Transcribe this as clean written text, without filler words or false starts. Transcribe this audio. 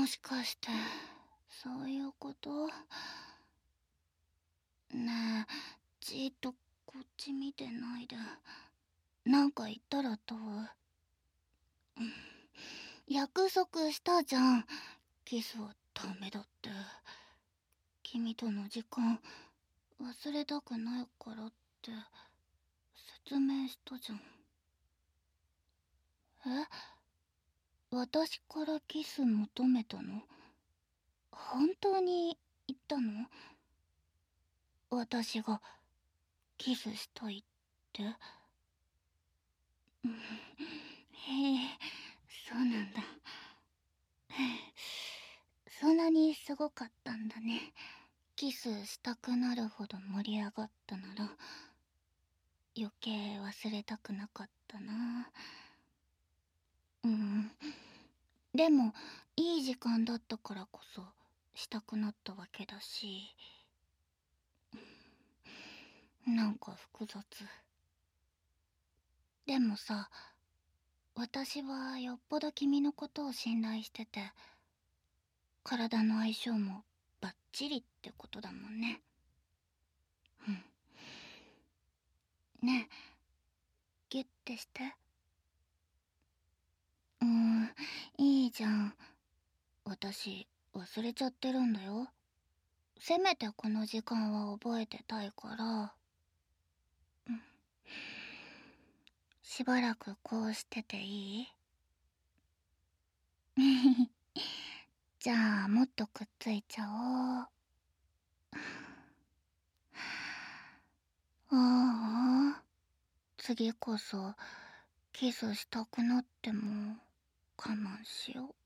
もしかしてそういうこと？ねえ、じっとこっち見てないで。なんか言ったらどう？約束したじゃん。キスはダメだって。君との時間忘れたくないからって説明したじゃん。え、私からキス求めたの？本当に言ったの？私がキスしたいって。うん、へえ、そうなんだ。そんなにすごかったんだね。キスしたくなるほど盛り上がったなら余計忘れたくなかったな。うん。でもいい時間だったからこそしたくなったわけだし、なんか複雑。でもさ、私はよっぽど君のことを信頼してて、体の相性もバッチリってことだもんね。うん。ねえ、ギュッてして。いいじゃん。私忘れちゃってるんだよ。せめてこの時間は覚えてたいから。うん、しばらくこうしてていい？じゃあもっとくっついちゃおう。ああ、次こそキスしたくなっても我慢しよう。